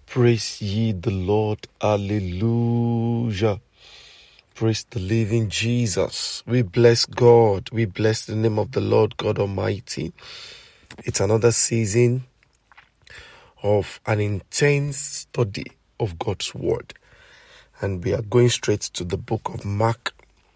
Praise ye the Lord. Hallelujah. Praise the living Jesus. We bless God. We bless the name of the Lord God Almighty. It's another season of an intense study of God's Word. And we are going straight to the book of Mark,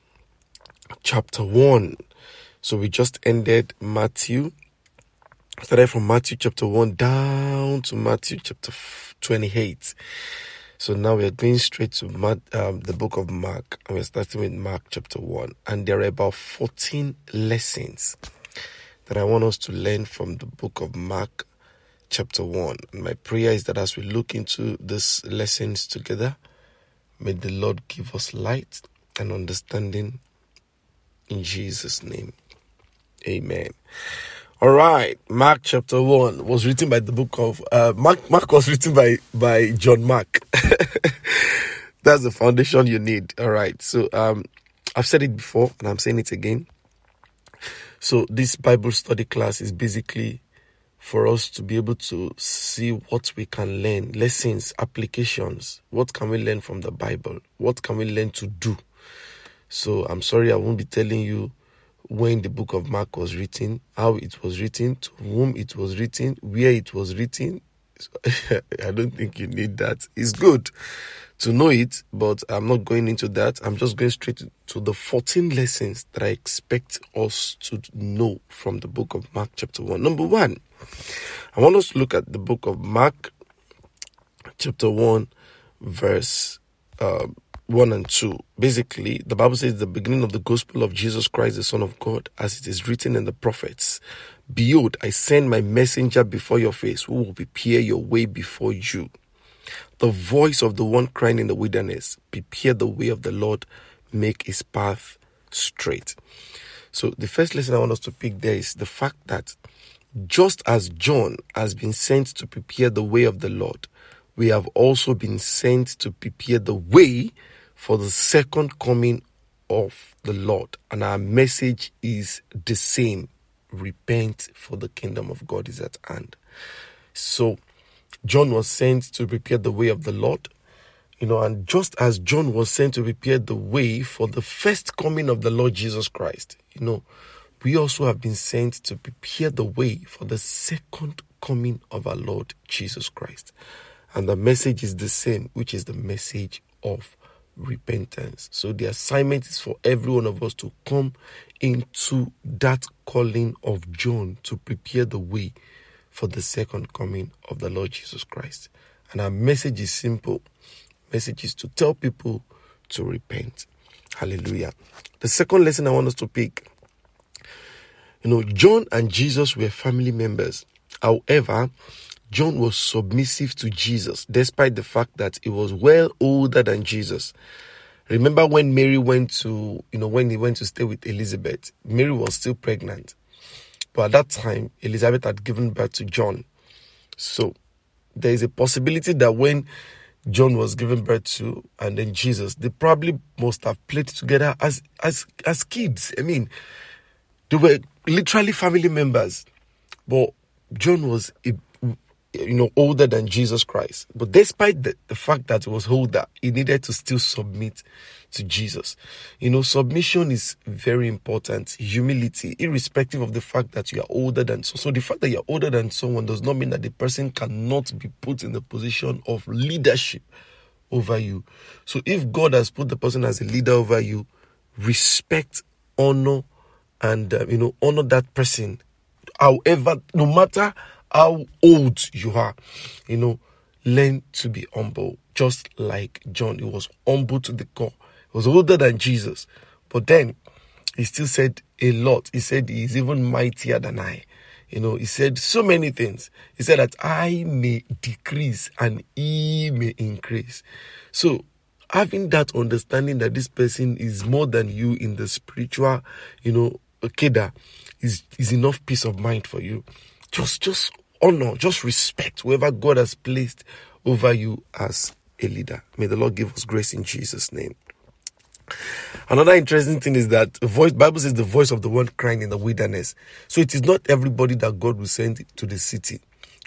chapter 1. So we just ended Matthew. Started from Matthew chapter 1 down to Matthew chapter 28. So now we are going straight to the book of Mark, and we're starting with Mark chapter 1. And there are about 14 lessons that I want us to learn from the book of Mark chapter 1. And my prayer is that as we look into these lessons together, may the Lord give us light and understanding in Jesus' name. Amen. All right, Mark chapter 1 was written by the book of Mark was written by John Mark. That's the foundation you need. All right, so I've said it before and I'm saying it again. So this Bible study class is basically for us to be able to see what we can learn, lessons, applications. What can we learn from the Bible? What can we learn to do? So I'm sorry I won't be telling you when the book of Mark was written, how it was written, to whom it was written, where it was written. I don't think you need that. It's good to know it, but I'm not going into that. I'm just going straight to the 14 lessons that I expect us to know from the book of Mark chapter 1. Number 1, I want us to look at the book of Mark chapter 1 verse 1 and 2. Basically, the Bible says the beginning of the gospel of Jesus Christ, the Son of God, as it is written in the prophets. Behold, I send my messenger before your face, who will prepare your way before you. The voice of the one crying in the wilderness, prepare the way of the Lord, make his path straight. So the first lesson I want us to pick there is the fact that just as John has been sent to prepare the way of the Lord, we have also been sent to prepare the way for the second coming of the Lord. And our message is the same. Repent, for the kingdom of God is at hand. So John was sent to prepare the way of the Lord. And just as John was sent to prepare the way for the first coming of the Lord Jesus Christ, we also have been sent to prepare the way for the second coming of our Lord Jesus Christ. And the message is the same, which is the message of repentance. So the assignment is for every one of us to come into that calling of John to prepare the way for the second coming of the Lord Jesus Christ. And our message is simple. Message is to tell people to repent. Hallelujah. The second lesson I want us to pick. John and Jesus were family members. However, John was submissive to Jesus, despite the fact that he was well older than Jesus. Remember when Mary went to, when he went to stay with Elizabeth, Mary was still pregnant. But at that time, Elizabeth had given birth to John. So there is a possibility that when John was given birth to, and then Jesus, they probably must have played together as kids. I mean, they were literally family members. But John was older than Jesus Christ. But despite the fact that he was older, he needed to still submit to Jesus. Submission is very important. Humility, irrespective of the fact that you are older than so the fact that you're older than someone does not mean that the person cannot be put in the position of leadership over you. So if God has put the person as a leader over you, respect, honor, and honor that person. However, no matter how old you are, learn to be humble. Just like John, he was humble to the core. He was older than Jesus. But then, he still said a lot. He said he is even mightier than I. He said so many things. He said that I may decrease and he may increase. So, having that understanding that this person is more than you in the spiritual, keda, is enough peace of mind for you. Just honor, just respect whoever God has placed over you as a leader. May the Lord give us grace in Jesus' name. Another interesting thing is that Bible says the voice of the one crying in the wilderness. So it is not everybody that God will send to the city.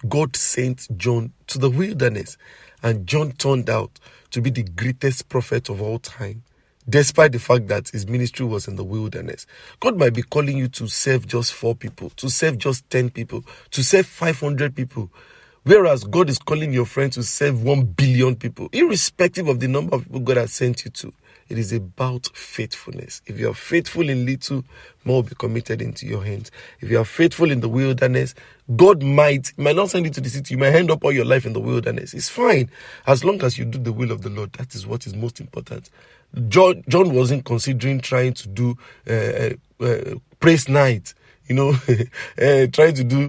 God sent John to the wilderness, and John turned out to be the greatest prophet of all time, despite the fact that his ministry was in the wilderness. God might be calling you to serve just 4 people, to serve just 10 people, to serve 500 people, whereas God is calling your friend to serve 1 billion people, irrespective of the number of people God has sent you to. It is about faithfulness. If you are faithful in little, more will be committed into your hands. If you are faithful in the wilderness, God might not send you to the city. You might end up all your life in the wilderness. It's fine, as long as you do the will of the Lord. That is what is most important. John wasn't considering trying to do praise night, trying to do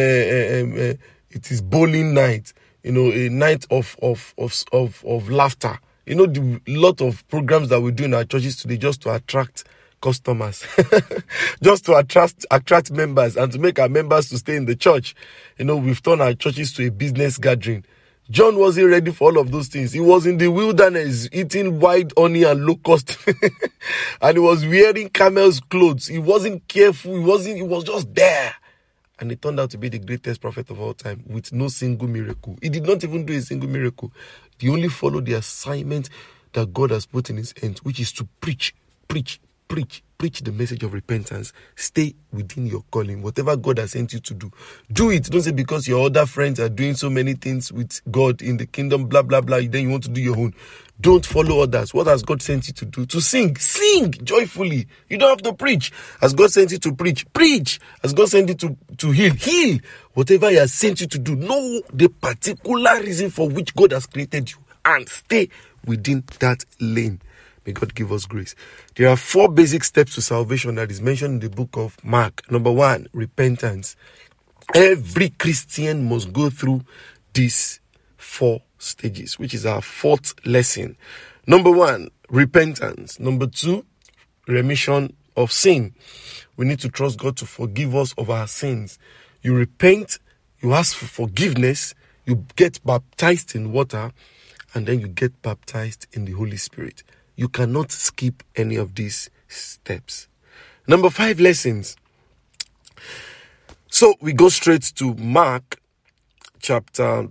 it is bowling night, a night of laughter. The lot of programs that we do in our churches today just to attract customers, just to attract members and to make our members to stay in the church. We've turned our churches to a business gathering. John wasn't ready for all of those things. He was in the wilderness eating wild honey and locust. And he was wearing camel's clothes. He wasn't careful. He was just there. And he turned out to be the greatest prophet of all time with no single miracle. He did not even do a single miracle. He only followed the assignment that God has put in his hands, which is to preach the message of repentance. Stay within your calling. Whatever God has sent you to do, do it. Don't say because your other friends are doing so many things with God in the kingdom, blah, blah, blah, then you want to do your own. Don't follow others. What has God sent you to do? To sing. Sing joyfully. You don't have to preach. As God sent you to preach, preach. As God sent you to heal, heal. Whatever he has sent you to do, know the particular reason for which God has created you and stay within that lane. May God give us grace. There are 4 basic steps to salvation that is mentioned in the book of Mark. Number 1, repentance. Every Christian must go through these 4 stages, which is our 4th lesson. Number 1, repentance. Number 2, remission of sin. We need to trust God to forgive us of our sins. You repent, you ask for forgiveness, you get baptized in water, and then you get baptized in the Holy Spirit. You cannot skip any of these steps. Number 5, lessons. So we go straight to Mark chapter.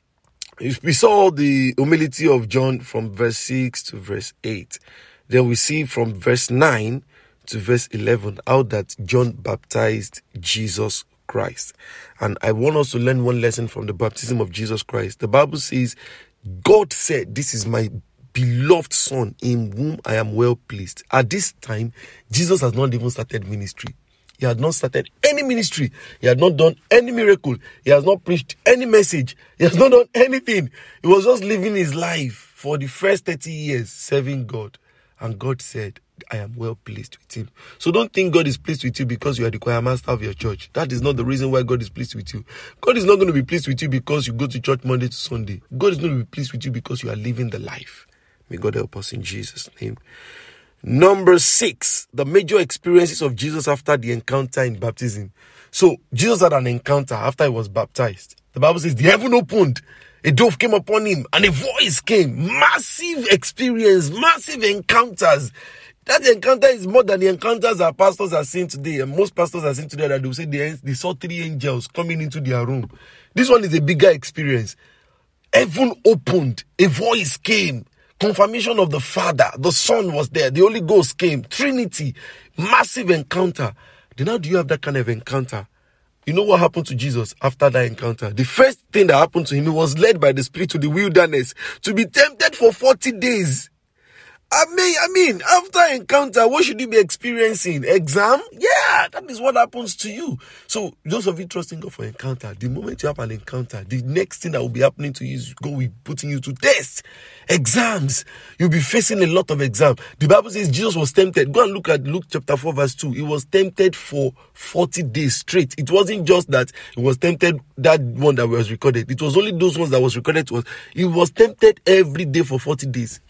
We saw the humility of John from verse 6 to verse 8. Then we see from verse 9 to verse 11 how that John baptized Jesus Christ. And I want us to learn one lesson from the baptism of Jesus Christ. The Bible says, God said, "This is my beloved Son, in whom I am well pleased." At this time, Jesus has not even started ministry. He had not started any ministry. He had not done any miracle. He has not preached any message. He has not done anything. He was just living his life for the first 30 years, serving God. And God said, "I am well pleased with him." So don't think God is pleased with you because you are the choir master of your church. That is not the reason why God is pleased with you. God is not going to be pleased with you because you go to church Monday to Sunday. God is going to be pleased with you because you are living the life. May God help us in Jesus' name. Number 6, the major experiences of Jesus after the encounter in baptism. So Jesus had an encounter after he was baptized. The Bible says the heaven opened, a dove came upon him, and a voice came. Massive experience, massive encounters. That encounter is more than the encounters our pastors are seeing today. And most pastors are seeing today that they will say they saw 3 angels coming into their room. This one is a bigger experience. Heaven opened, a voice came. Confirmation of the Father, the Son was there, the Holy Ghost came, Trinity, massive encounter. Then how do you have that kind of encounter? You know what happened to Jesus after that encounter? The first thing that happened to him, he was led by the Spirit to the wilderness to be tempted for 40 days. I mean, after encounter, what should you be experiencing? Exam? Yeah, that is what happens to you. So, those of you trusting God for encounter, the moment you have an encounter, the next thing that will be happening to you is God will be putting you to tests, exams. You'll be facing a lot of exams. The Bible says Jesus was tempted. Go and look at Luke chapter 4 verse 2. He was tempted for 40 days straight. It wasn't just that he was tempted, that one that was recorded. It was only those ones that was recorded to us. He was tempted every day for 40 days.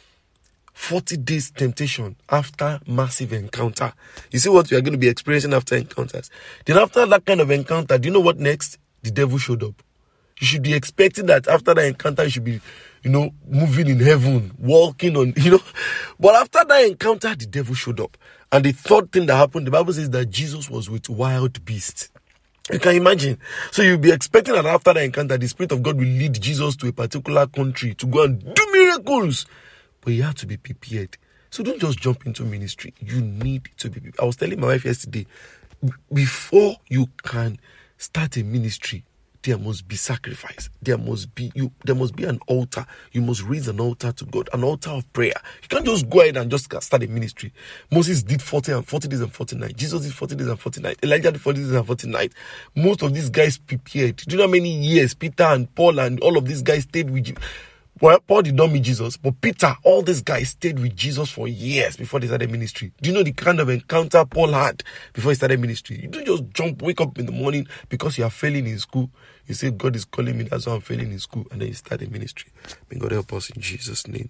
40 days temptation after massive encounter. You see what you are going to be experiencing after encounters. Then after that kind of encounter, do you know what next? The devil showed up. You should be expecting that after that encounter, you should be, moving in heaven, walking on, But after that encounter, the devil showed up. And the third thing that happened, the Bible says that Jesus was with wild beasts. You can imagine. So you'll be expecting that after the encounter, the Spirit of God will lead Jesus to a particular country to go and do miracles. But you have to be prepared. So don't just jump into ministry. You need to be prepared. I was telling my wife yesterday, before you can start a ministry, there must be sacrifice. There must be an altar. You must raise an altar to God, an altar of prayer. You can't just go ahead and just start a ministry. Moses did 40 days and 40 nights. Jesus did 40 days and 40 nights. Elijah did 40 days and 40 nights. Most of these guys prepared. Do you know how many years Peter and Paul and all of these guys stayed with Jesus? Well, Paul did not meet Jesus, but Peter, all these guys stayed with Jesus for years before they started ministry. Do you know the kind of encounter Paul had before he started ministry? You don't just wake up in the morning because you are failing in school. You say, God is calling me, that's why I'm failing in school. And then you start a ministry. May God help us in Jesus' name.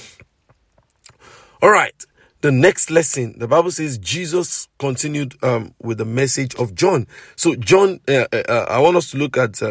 All right. The next lesson, the Bible says Jesus continued with the message of John. So John, I want us to look at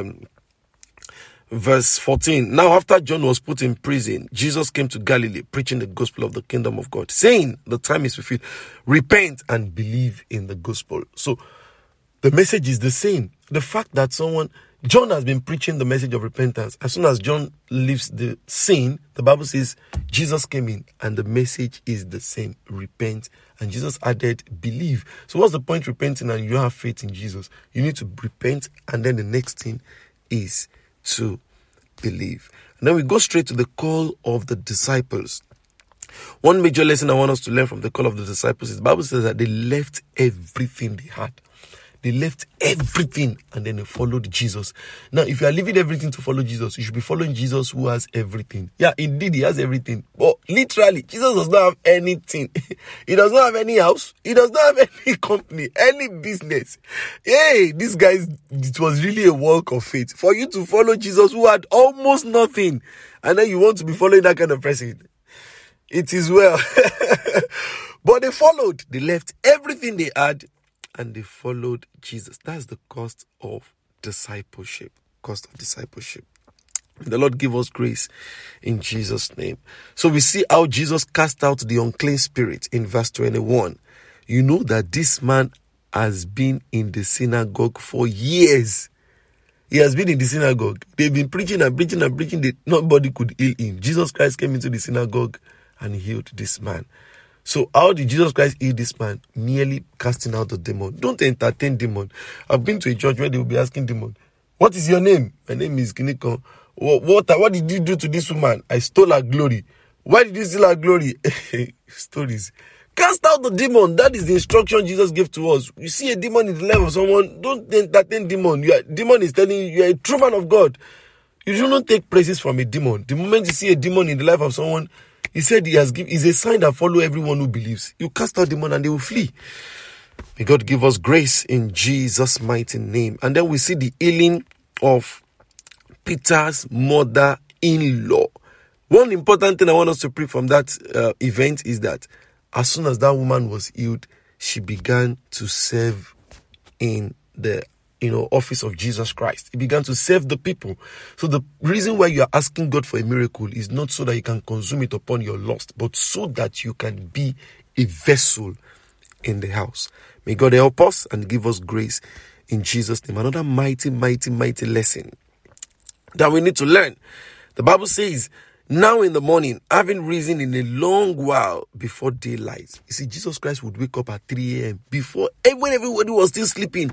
verse 14. Now, after John was put in prison, Jesus came to Galilee, preaching the gospel of the kingdom of God, saying, the time is fulfilled. Repent and believe in the gospel. So the message is the same. The fact that John has been preaching the message of repentance. As soon as John leaves the scene, the Bible says Jesus came in and the message is the same. Repent. And Jesus added, believe. So what's the point repenting and you have faith in Jesus? You need to repent, and then the next thing is to believe. And then we go straight to the call of the disciples. One major lesson I want us to learn from the call of the disciples is the Bible says that they left everything they had. They left everything and then they followed Jesus. Now, if you are leaving everything to follow Jesus, you should be following Jesus who has everything. Yeah, indeed, he has everything. But literally, Jesus does not have anything. He does not have any house. He does not have any company, any business. Hey, this guy, it was really a walk of faith. For you to follow Jesus who had almost nothing, and then you want to be following that kind of person. It is well. But they followed. They left everything they had and they followed Jesus. That's the cost of discipleship. Cost of discipleship. The Lord give us grace in Jesus' name. So we see how Jesus cast out the unclean spirit in verse 21. You know that this man has been in the synagogue for years. He has been in the synagogue. They've been preaching and preaching and preaching. Nobody could heal him. Jesus Christ came into the synagogue and healed this man. So how did Jesus Christ heal this man? Merely casting out the demon. Don't entertain demon. I've been to a church where they will be asking demon, what is your name? My name is Kiniko. What did you do to this woman? I stole her glory. Why did you steal her glory? Stories. Cast out the demon. That is the instruction Jesus gave to us. You see a demon in the life of someone, don't entertain demon. Demon is telling you are a true man of God. You do not take praises from a demon. The moment you see a demon in the life of someone, he said is a sign that follow everyone who believes. You cast out demon and they will flee. May God give us grace in Jesus' mighty name. And then we see the healing of Peter's mother-in-law. One important thing I want us to pick from that event is that as soon as that woman was healed, she began to serve in the office of Jesus Christ. He began to serve the people. So the reason why you are asking God for a miracle is not so that you can consume it upon your lust, but so that you can be a vessel in the house. May God help us and give us grace in Jesus' name. Another mighty, mighty, mighty lesson that we need to learn. The Bible says, now in the morning, having risen in a long while before daylight. You see, Jesus Christ would wake up at 3 a.m. When everybody was still sleeping,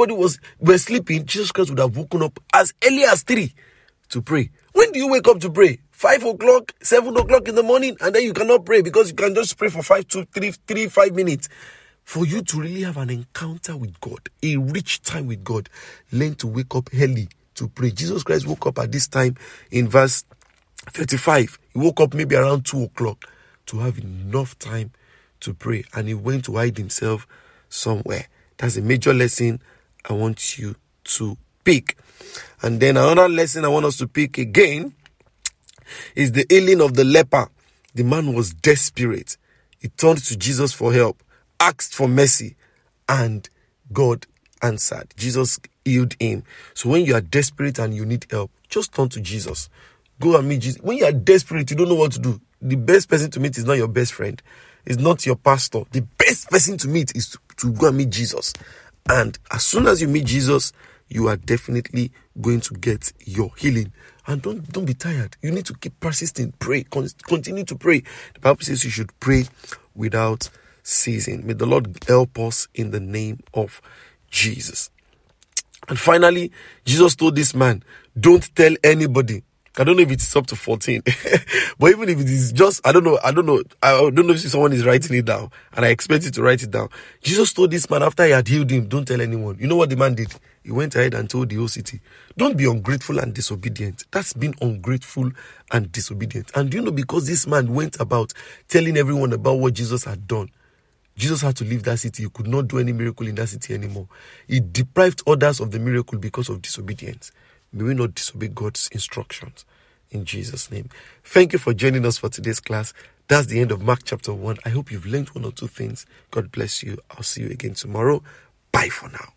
were sleeping, Jesus Christ would have woken up as early as 3 to pray. When do you wake up to pray? 5 o'clock, 7 o'clock in the morning, and then you cannot pray because you can just pray for 5 minutes. For you to really have an encounter with God, a rich time with God, learn to wake up early to pray. Jesus Christ woke up at this time in verse 35. He woke up maybe around 2 o'clock to have enough time to pray, and he went to hide himself somewhere. That's a major lesson I want you to pick. And then another lesson I want us to pick again is the healing of the leper. The man was desperate. He turned to Jesus for help, asked for mercy, and God answered. Jesus healed him. So when you are desperate and you need help, just turn to Jesus. Go and meet Jesus. When you are desperate, you don't know what to do. The best person to meet is not your best friend. It's not your pastor. The best person to meet is to go and meet Jesus And as soon as you meet Jesus, you are definitely going to get your healing. And don't be tired. You need to keep persisting. Pray. Continue to pray. The Bible says you should pray without ceasing. May the Lord help us in the name of Jesus. And finally, Jesus told this man, don't tell anybody. I don't know if it's up to 14, but even if it is just, I don't know if someone is writing it down, and I expect you to write it down. Jesus told this man after he had healed him, don't tell anyone. You know what the man did? He went ahead and told the whole city. Don't be ungrateful and disobedient. That's being ungrateful and disobedient. And you know, because this man went about telling everyone about what Jesus had done, Jesus had to leave that city. He could not do any miracle in that city anymore. He deprived others of the miracle because of disobedience. May we not disobey God's instructions. In Jesus' name. Thank you for joining us for today's class. That's the end of Mark chapter 1. I hope you've learned one or two things. God bless you. I'll see you again tomorrow. Bye for now.